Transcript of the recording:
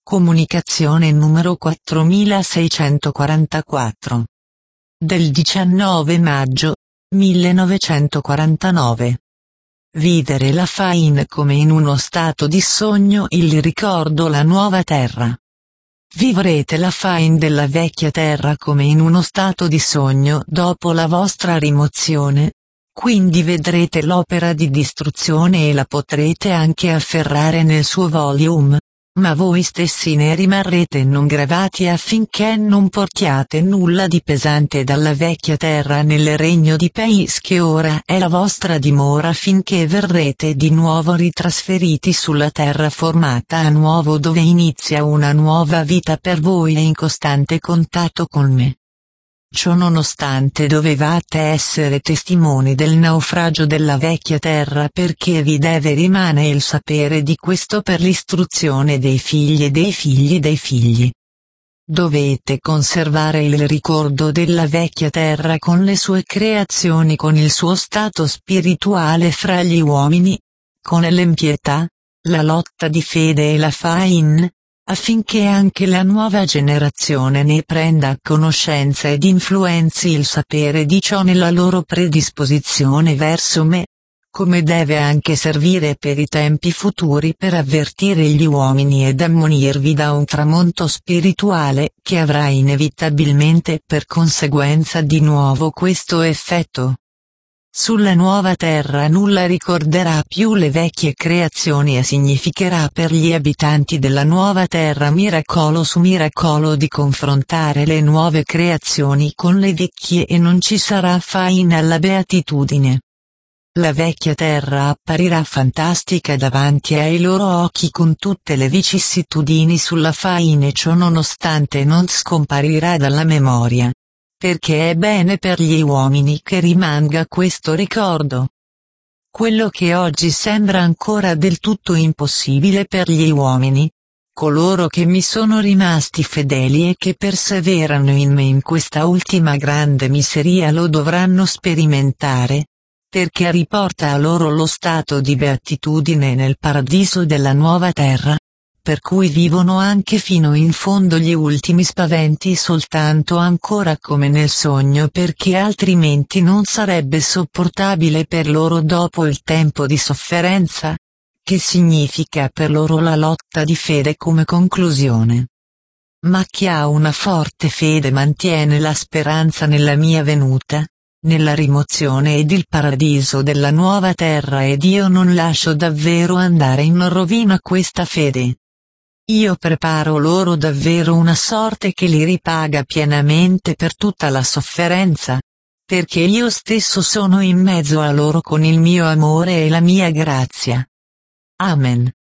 Comunicazione numero 4644. Del 19 maggio 1949. Videre la Fain come in uno stato di sogno, il ricordo, la nuova terra. Vivrete la Fain della vecchia terra come in uno stato di sogno dopo la vostra rimozione. Quindi vedrete l'opera di distruzione e la potrete anche afferrare nel suo volume, ma voi stessi ne rimarrete non gravati affinché non portiate nulla di pesante dalla vecchia terra nel regno di Peis che ora è la vostra dimora finché verrete di nuovo ritrasferiti sulla terra formata a nuovo dove inizia una nuova vita per voi e in costante contatto con me. Ciò nonostante dovevate essere testimoni del naufragio della vecchia terra perché vi deve rimane il sapere di questo per l'istruzione dei figli e dei figli dei figli. Dovete conservare il ricordo della vecchia terra con le sue creazioni, con il suo stato spirituale fra gli uomini, con l'empietà, la lotta di fede e la Fain, affinché anche la nuova generazione ne prenda conoscenza ed influenzi il sapere di ciò nella loro predisposizione verso me, come deve anche servire per i tempi futuri per avvertire gli uomini ed ammonirvi da un tramonto spirituale che avrà inevitabilmente per conseguenza di nuovo questo effetto. Sulla nuova terra nulla ricorderà più le vecchie creazioni e significherà per gli abitanti della nuova terra miracolo su miracolo di confrontare le nuove creazioni con le vecchie e non ci sarà Fain alla beatitudine. La vecchia terra apparirà fantastica davanti ai loro occhi con tutte le vicissitudini sulla Fain e ciò nonostante non scomparirà dalla memoria. Perché è bene per gli uomini che rimanga questo ricordo. Quello che oggi sembra ancora del tutto impossibile per gli uomini, coloro che mi sono rimasti fedeli e che perseverano in me in questa ultima grande miseria lo dovranno sperimentare, perché riporta a loro lo stato di beatitudine nel paradiso della nuova terra, per cui vivono anche fino in fondo gli ultimi spaventi soltanto ancora come nel sogno perché altrimenti non sarebbe sopportabile per loro dopo il tempo di sofferenza, che significa per loro la lotta di fede come conclusione. Ma chi ha una forte fede mantiene la speranza nella mia venuta, nella rimozione ed il paradiso della nuova terra ed io non lascio davvero andare in rovina questa fede. Io preparo loro davvero una sorte che li ripaga pienamente per tutta la sofferenza, perché io stesso sono in mezzo a loro con il mio amore e la mia grazia. Amen.